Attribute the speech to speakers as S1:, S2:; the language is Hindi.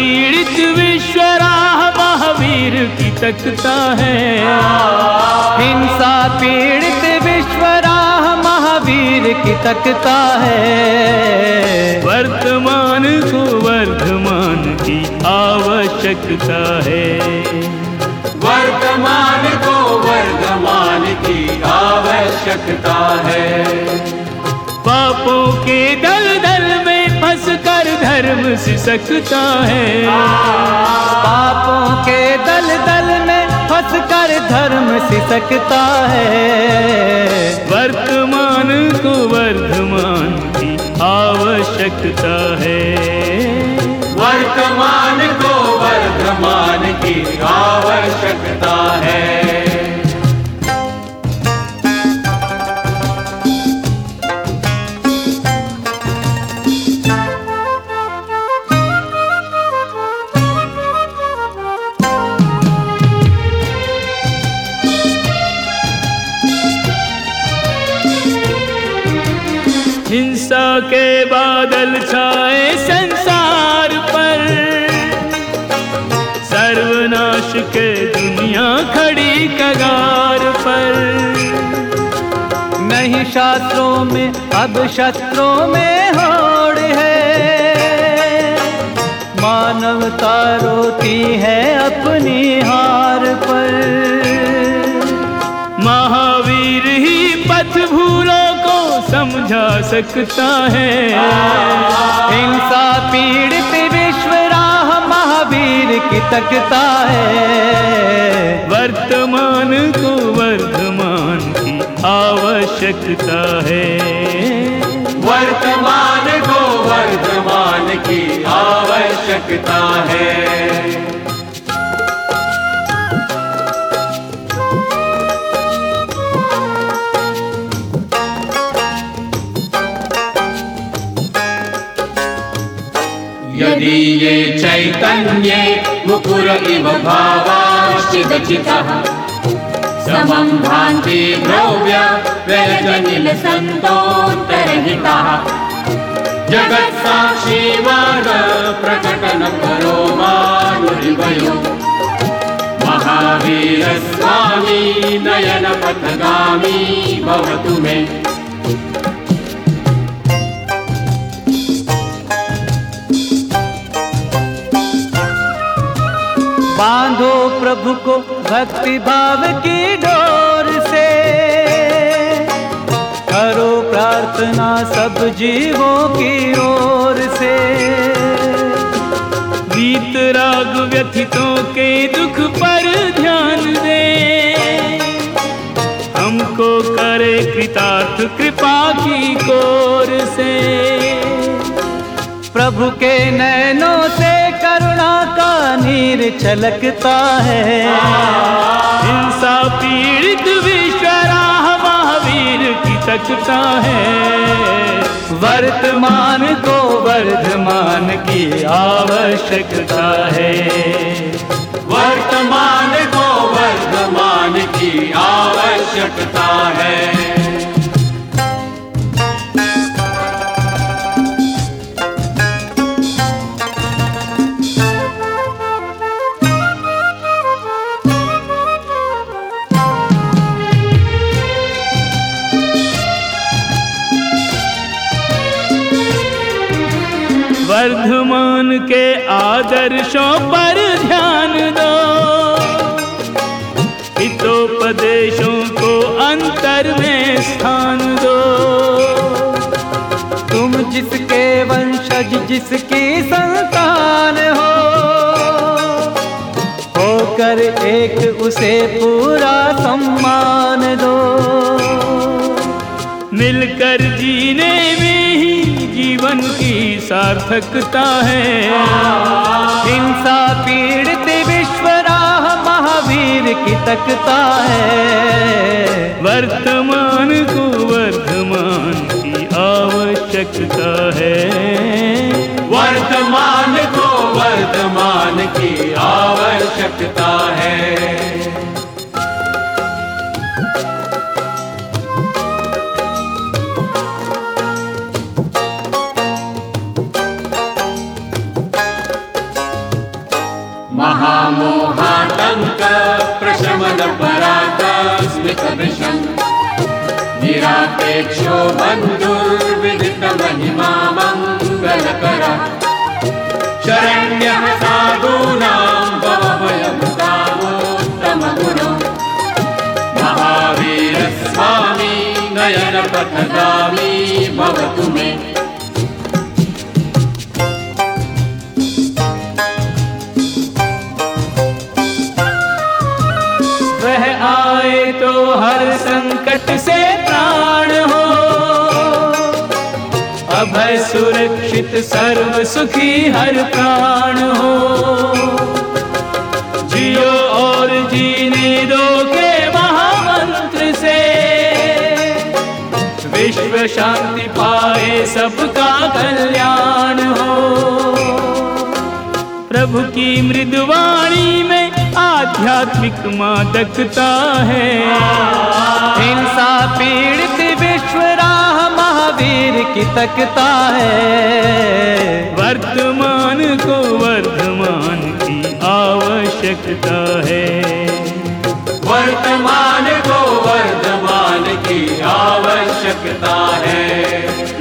S1: पीड़ित विश्वराह महावीर की तकता है।
S2: हिंसा पीड़ित विश्वराह महावीर की तकता है।
S1: वर्तमान को वर्धमान की आवश्यकता है।
S3: वर्तमान को वर्धमान की आवश्यकता है।
S1: पापों के दलदल में फंसकर धर्म सिसकता है।
S2: पापों के दलदल में फंसकर धर्म सिसकता है।
S1: वर्तमान को वर्धमान की आवश्यकता है।
S3: वर्तमान को वर्धमान की आवश्यकता है।
S1: हिंसा के बादल छाए संसार पर, सर्वनाश के दुनिया खड़ी कगार पर।
S2: नहीं शास्त्रों में अब शस्त्रों में होड़ है। मानवता रोती है अपनी हार पर।
S1: महावीर ही पथ भूलों को समझा सकता है।
S2: हिंसा पीड़ित विश्वराह महावीर की तकता है।
S1: वर्तमान को वर्धमान की आवश्यकता है।
S3: वर्तमान को वर्धमान की आवश्यकता है। यदि ये चैतन्ये मुकुर इव भावाश्चिदचितः समं भान्ति द्रव्य व्यजनिल सन्तोत्तरहितः जगत्साक्षी वाद प्रकटन करो मानुरिवयो महावीर स्वामी नयन पथगामी भवतु मे।
S2: बांधो प्रभु को भक्ति भाव की डोर से। करो प्रार्थना सब जीवों की ओर से।
S1: गीत राग व्यथितों के दुख पर ध्यान दे। हमको करे कृतार्थ कृपा की कोर से।
S2: प्रभु के नैनों से करुणा का नीर छलकता है।
S1: हिंसा पीड़ित विश्वराह महावीर की तकता है।
S2: वर्तमान को वर्धमान की आवश्यकता है।
S3: वर्तमान को वर्धमान की आवश्यकता है।
S1: वर्धमान के आदर्शों पर ध्यान दो। हितोपदेशों को अंतर में स्थान दो।
S2: तुम जिसके वंशज जिसकी संतान होकर एक उसे पूरा सम्मान दो।
S1: मिलकर जीने में ही जीवन की सार्थकता है।
S2: हिंसा पीड़ित विश्वराह महावीर की तकता है।
S1: वर्तमान को वर्धमान की आवश्यकता है।
S3: वर्तमान को वर्तमान की आवश्यकता है। महामोहातंक प्रशमन पराकस्मिक विषम निरापेक्षो बंधुर्विदित महिमा मंगलकर शरण्यः साधूनां भवभयमुदामोत्तम गुणो महावीर स्वामी नयन पथगामी भवतु मे।
S1: वह आए तो हर संकट से प्राण हो, अभय सुरक्षित सर्व सुखी हर प्राण हो। जियो और जीने दो के महामंत्र से, विश्व शांति पाए सबका कल्याण हो। प्रभु की मृदुवाणी में आध्यात्मिक मादकता है,
S2: हिंसा पीड़ित विश्व राह महावीर की तकता है।
S1: वर्तमान को वर्धमान की आवश्यकता है,
S3: वर्तमान को वर्धमान की आवश्यकता है।